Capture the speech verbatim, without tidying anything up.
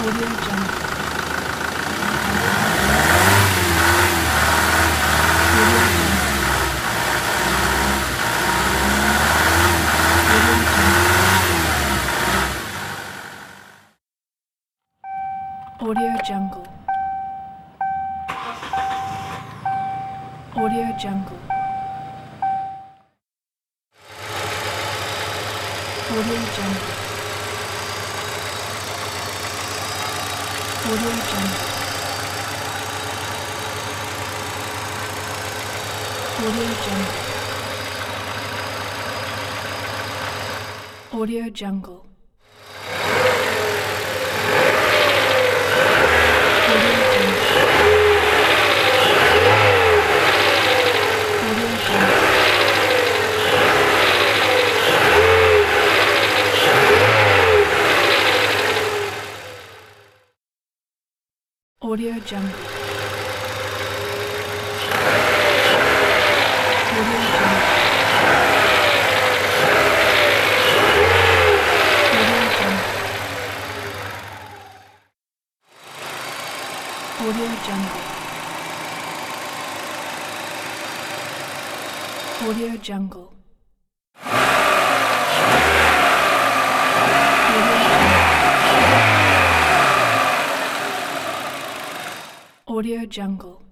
Audio Jungle. Audio Jungle. Audio Jungle. Audio Jungle. Audio Jungle. Audio Jungle. Audio Jungle. Audio Jungle. Audio Jungle. Audio Jungle. Audio Jungle. Audio Jungle.